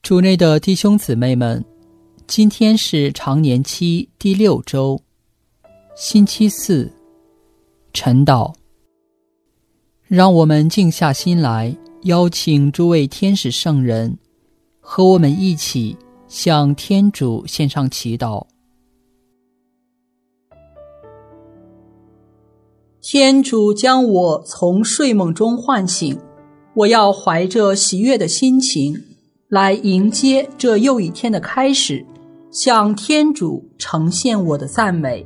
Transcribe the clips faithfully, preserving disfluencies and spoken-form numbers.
主内的弟兄姊妹们，今天是常年期第六周，星期四，晨祷。让我们静下心来，邀请诸位天使圣人和我们一起向天主献上祈祷。 天主将我从睡梦中唤醒，我要怀着喜悦的心情来迎接这又一天的开始，向天主呈现我的赞美。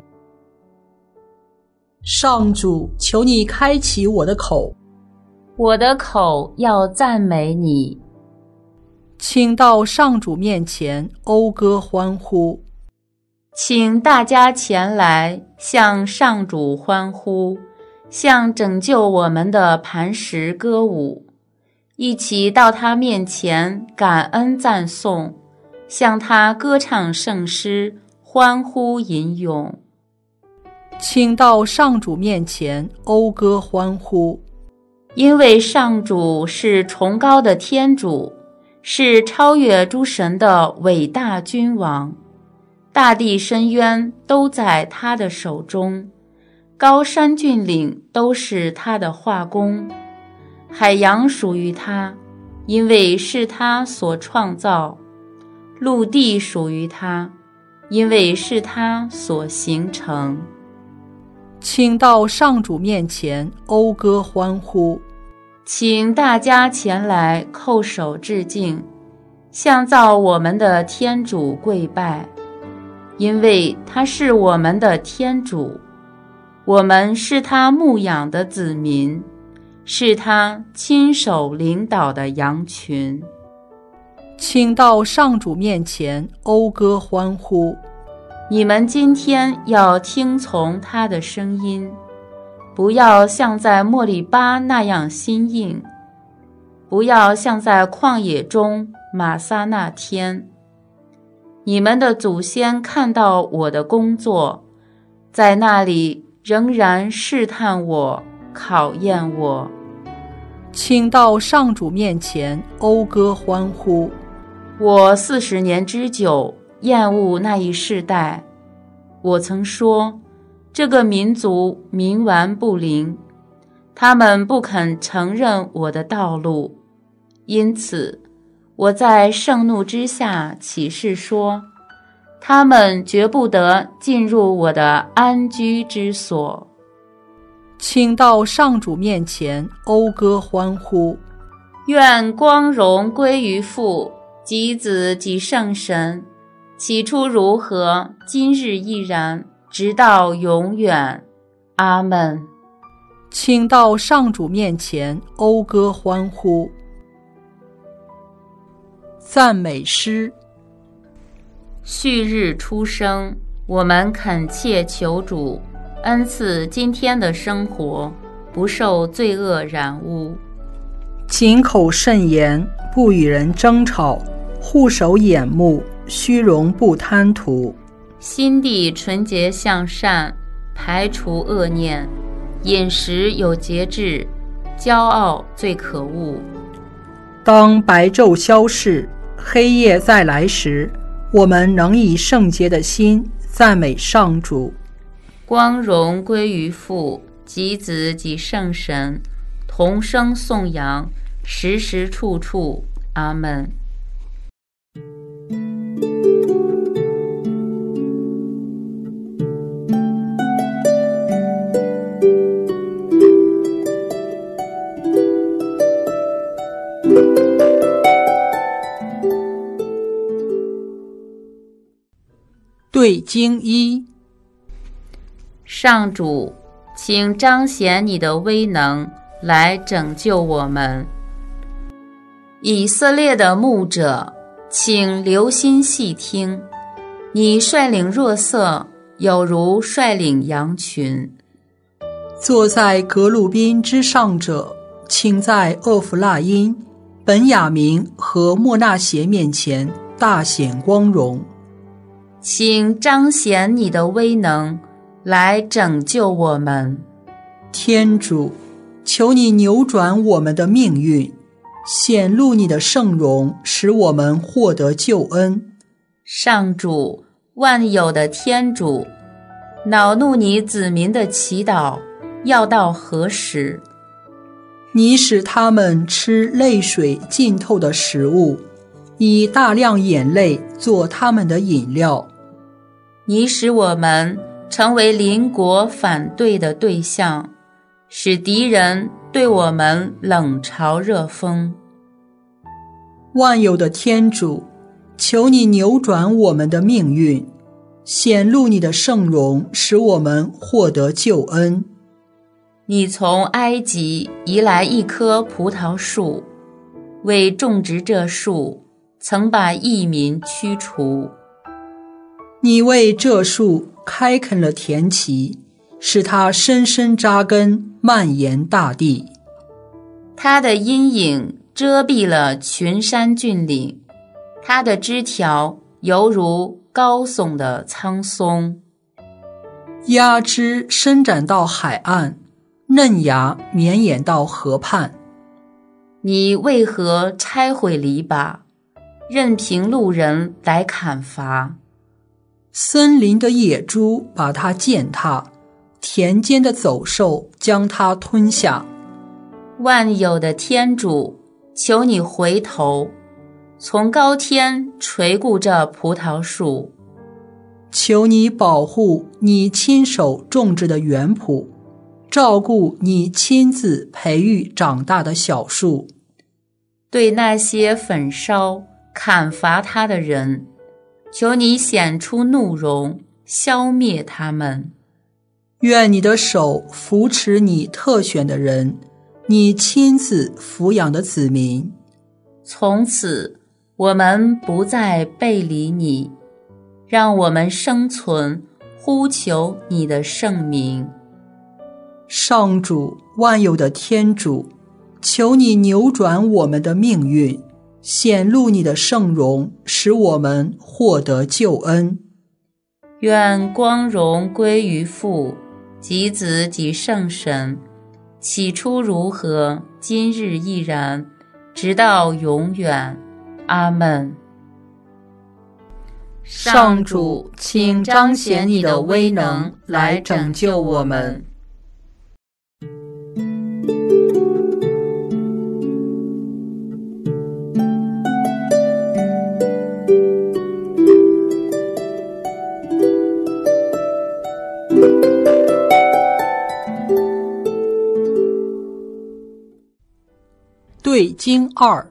上主，求你开启我的口， 我的口要赞美你。 请到上主面前讴歌欢呼。 请大家前来向上主欢呼，向拯救我们的磐石歌舞，一起到他面前感恩赞颂，向他歌唱圣诗，欢呼吟咏。 请到上主面前讴歌欢呼。 因为上主是崇高的天主，是超越诸神的伟大君王，大地深渊都在他的手中，高山峻岭都是他的画工，海洋属于他，因为是他所创造；陆地属于他，因为是他所形成。 请到上主面前讴歌欢呼。 请大家前来叩首致敬，向造我们的天主跪拜，因为他是我们的天主，我们是他牧养的子民，是他亲手领导的羊群。 请到上主面前讴歌欢呼。 你们今天要听从他的声音，不要像在莫利巴那样心硬，不要像在旷野中玛撒那天。你们的祖先看到我的工作，在那里仍然试探我，考验我。 请到上主面前讴歌欢呼。 我四十年之久厌恶那一世代，我曾说，这个民族冥顽不灵，他们不肯承认我的道路，因此我在盛怒之下起誓说，他们绝不得进入我的安居之所。 请到上主面前讴歌欢呼。 愿光荣归于父及子及圣神，起初如何，今日亦然，直到永远。阿们。 请到上主面前讴歌欢呼。赞美诗。 旭日初升，我们恳切求主恩赐今天的生活，不受罪恶染污。 谨口慎言，不与人争吵，护守眼目，虚荣不贪图。 心地纯洁向善，排除恶念，饮食有节制，骄傲最可恶。 当白昼消逝，黑夜再来时，我们能以圣洁的心赞美上主。 光荣归于父及子及圣神，同声颂扬，时时处处。阿们。 对经一。 上主，请彰显你的威能来拯救我们。以色列的牧者，请留心细听，你率领若瑟，有如率领羊群。 坐在革鲁宾之上者，请在厄弗辣因、本雅明和莫纳协面前大显光荣。 请彰显你的威能来拯救我们。 天主，求你扭转我们的命运， 显露你的圣容，使我们获得救恩。 上主，万有的天主，恼怒你子民的祈祷要到何时？ 你使他们吃泪水浸透的食物，以大量眼泪做他们的饮料。 你使我们成为邻国反对的对象，使敌人对我们冷嘲热讽。 万有的天主，求你扭转我们的命运，显露你的圣容，使我们获得救恩。 你从埃及移来一棵葡萄树，为种植这树，曾把异民驱除。 你为这树开垦了田畦，使它深深扎根，蔓延大地。 它的阴影遮蔽了群山峻岭，它的枝条犹如高耸的苍松。 芽枝伸展到海岸，嫩芽绵延到河畔。 你为何拆毁篱笆，任凭路人来砍伐？ 森林的野猪把它践踏，田间的走兽将它吞下。 万有的天主，求你回头，从高天垂顾这葡萄树。 求你保护你亲手种植的园圃，照顾你亲自培育长大的小树。 对那些焚烧、砍伐它的人，求你显出怒容，消灭他们。 愿你的手扶持你特选的人，你亲自抚养的子民。 从此，我们不再背离你，让我们生存，呼求你的圣名。 上主，万有的天主，求你扭转我们的命运，显露你的圣容，使我们获得救恩。 愿光荣归于父、及子、及圣神，起初如何，今日亦然，直到永远。阿们。 上主，请彰显你的威能，来拯救我们。 对经二。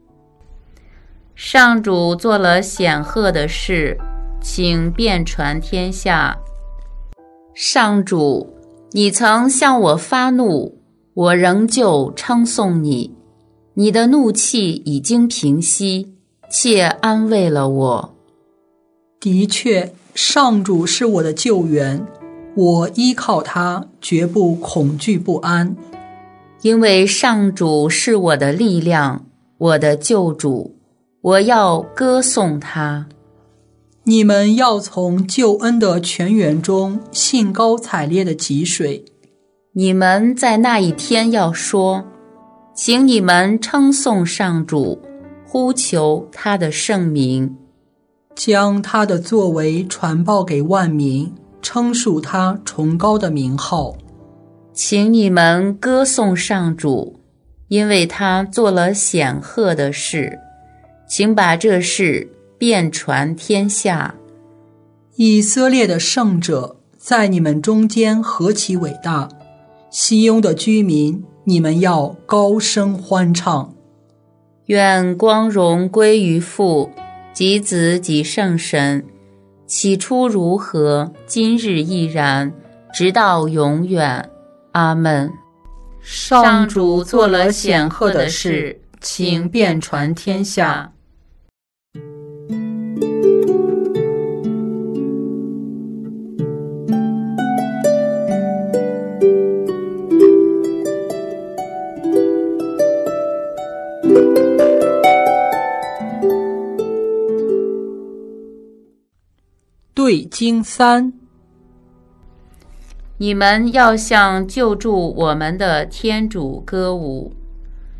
上主做了显赫的事，请遍传天下。上主，你曾向我发怒，我仍旧称颂你。你的怒气已经平息，且安慰了我。 的确，上主是我的救援，我依靠他，绝不恐惧不安。 因为上主是我的力量，我的救主，我要歌颂他。 你们要从救恩的泉源中兴高采烈的汲水。 你们在那一天要说，请你们称颂上主，呼求他的圣名， 将他的作为传报给万民，称述他崇高的名号。 请你们歌颂上主，因为他做了显赫的事，请把这事遍传天下。 以色列的圣者在你们中间何其伟大！西雍的居民，你们要高声欢唱。 愿光荣归于父、及子、及圣神，起初如何，今日亦然，直到永远。阿们。 上主做了显赫的事，请遍传天下。 对经三。 你们要向救助我们的天主歌舞，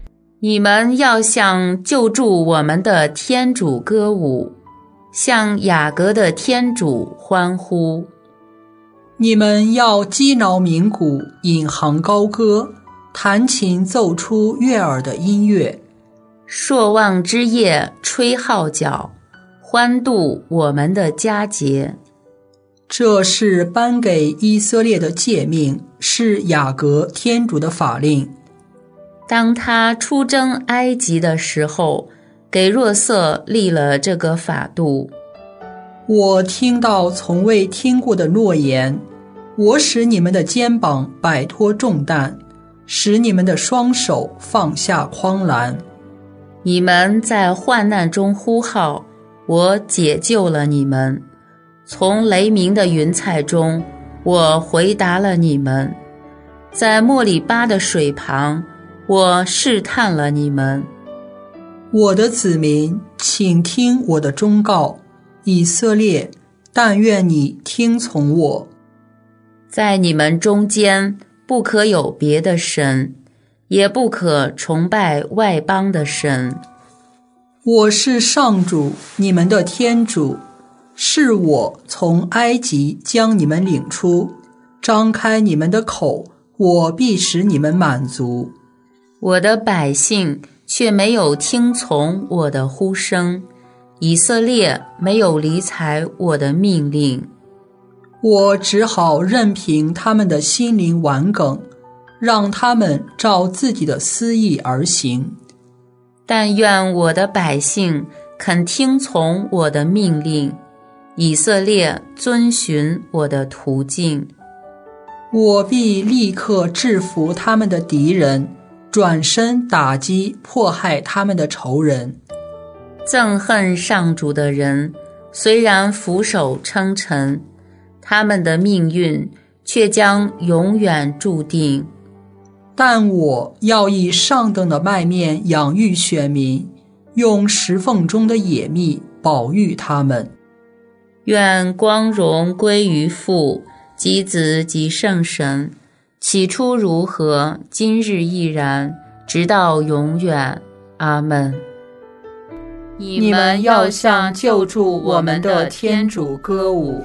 你们要向救助我们的天主歌舞，向雅各的天主欢呼。 你们要击挠鸣鼓，引吭高歌，弹琴奏出悦耳的音乐。 朔望之夜吹号角，欢度我们的佳节。 这是颁给以色列的诫命，是雅各天主的法令。 当他出征埃及的时候，给若瑟立了这个法度。 我听到从未听过的诺言，我使你们的肩膀摆脱重担，使你们的双手放下筐篮。 你们在患难中呼号，我解救了你们。从雷鸣的云彩中，我回答了你们。在莫里巴的水旁，我试探了你们。 我的子民，请听我的忠告，以色列，但愿你听从我。 在你们中间不可有别的神，也不可崇拜外邦的神。 我是上主，你们的天主，是我从埃及将你们领出，张开你们的口，我必使你们满足。 我的百姓却没有听从我的呼声，以色列没有理睬我的命令。 我只好任凭他们的心灵顽梗，让他们照自己的私意而行。 但愿我的百姓肯听从我的命令，以色列遵循我的途径。 我必立刻制服他们的敌人，转身打击迫害他们的仇人。 憎恨上主的人虽然俯首称臣，他们的命运却将永远注定。 但我要以上等的麦面养育选民，用石缝中的野蜜保育他们。 愿光荣归于父及子及圣神，起初如何，今日亦然，直到永远。阿们。 你们要向救助我们的天主歌舞。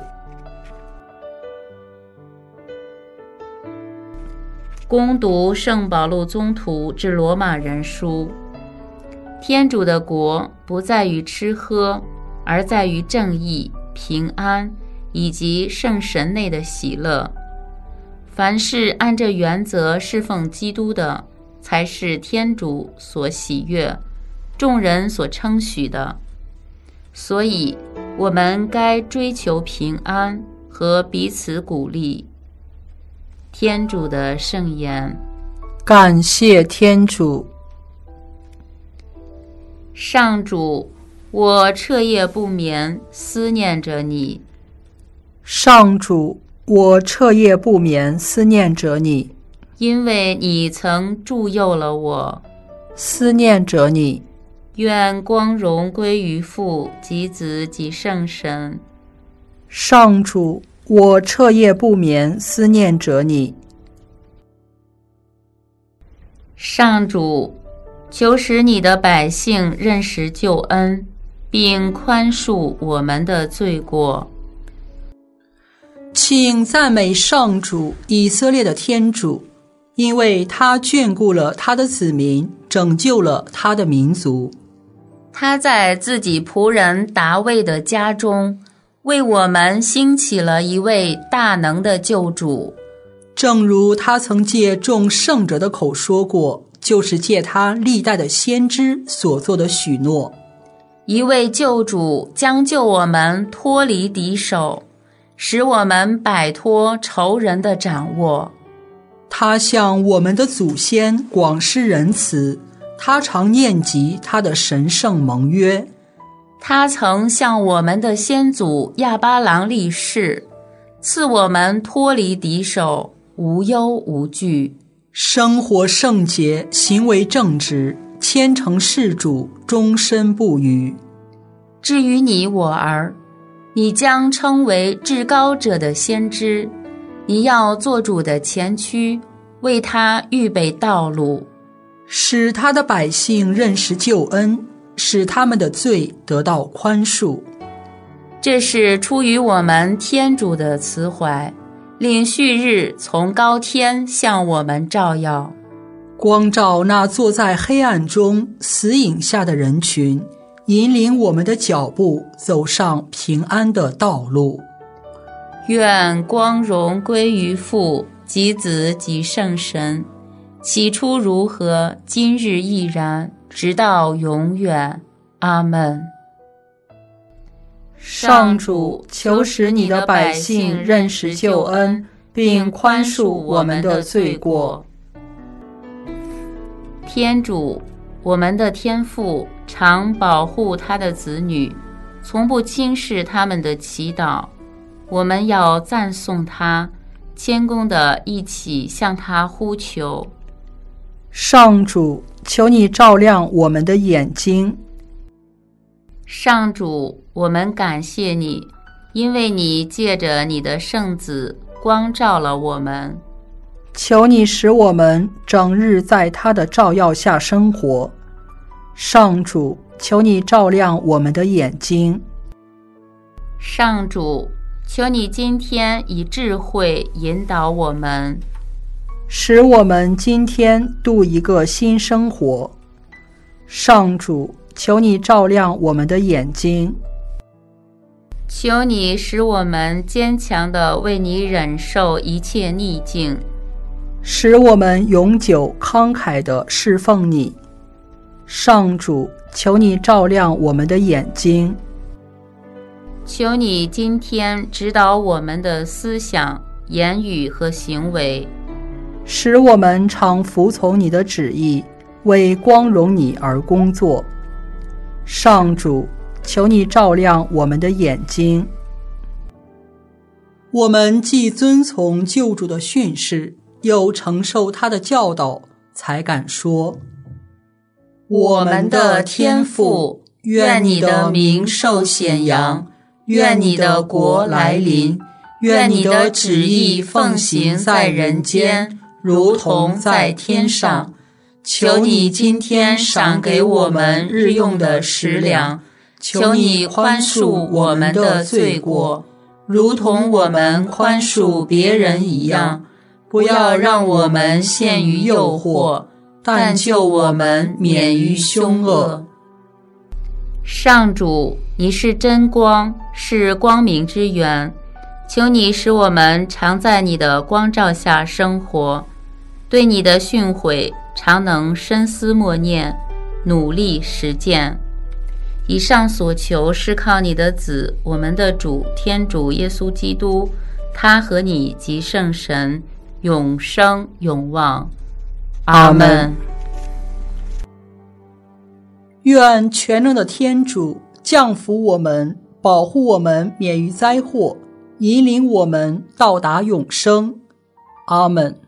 恭读圣保禄宗徒致罗马人书。天主的国不在于吃喝，而在于正义、平安以及圣神内的喜乐。凡是按这原则侍奉基督的，才是天主所喜悦，众人所称许的。所以我们该追求平安和彼此鼓励。天主的圣言。 感谢天主。 上主，我彻夜不眠，思念着你。 上主，我彻夜不眠，思念着你。 因为你曾助佑了我。 思念着你。 愿光荣归于父及子及圣神。 上主，我彻夜不眠，思念着你。 上主，求使你的百姓认识救恩，并宽恕我们的罪过。 请赞美上主，以色列的天主，因为他眷顾了他的子民，拯救了他的民族。 他在自己仆人达味的家中，为我们兴起了一位大能的救主。 正如他曾借众圣者的口说过，就是借他历代的先知所做的许诺。 一位救主将救我们脱离敌手，使我们摆脱仇人的掌握。 他向我们的祖先广施仁慈，他常念及他的神圣盟约。 他曾向我们的先祖亚巴郎立誓，赐我们脱离敌手，无忧无惧， 生活圣洁，行为正直，虔诚事主，终身不渝。 至于你我儿，你将称为至高者的先知，你要做主的前驱，为他预备道路。 使他的百姓认识救恩，使他们的罪得到宽恕。 这是出于我们天主的慈怀，令旭日从高天向我们照耀， 光照那坐在黑暗中死影下的人群，引领我们的脚步走上平安的道路。 愿光荣归于父及子及圣神，起初如何，今日亦然，直到永远。阿们。 上主，求使你的百姓认识救恩，并宽恕我们的罪过。 天主，我们的天父常保护他的子女，从不轻视他们的祈祷。我们要赞颂他，谦恭地一起向他呼求。 上主，求你照亮我们的眼睛。 上主，我们感谢你，因为你借着你的圣子光照了我们。 求你使我们整日在他的照耀下生活。上主，求你照亮我们的眼睛。 上主，求你今天以智慧引导我们， 使我们今天度一个新生活。上主，求你照亮我们的眼睛。 求你使我们坚强地为你忍受一切逆境， 使我们永久慷慨地侍奉你。上主，求你照亮我们的眼睛。 求你今天指导我们的思想、言语和行为， 使我们常服从你的旨意，为光荣你而工作。上主，求你照亮我们的眼睛。我们既遵从救主的训示，又承受他的教导，才敢说： 我们的天父，愿你的名受显扬，愿你的国来临，愿你的旨意奉行在人间，如同在天上。求你今天赏给我们日用的食粮，求你宽恕我们的罪过，如同我们宽恕别人一样。不要让我们陷于诱惑，但救我们免于凶恶。上主，你是真光，是光明之源，求你使我们常在你的光照下生活，对你的训诲常能深思默念，努力实践。以上所求是靠你的子，我们的主天主耶稣基督，他和你及圣神永生永望。阿们。 愿全能的天主降福我们，保护我们免于灾祸，引领我们到达永生。阿们。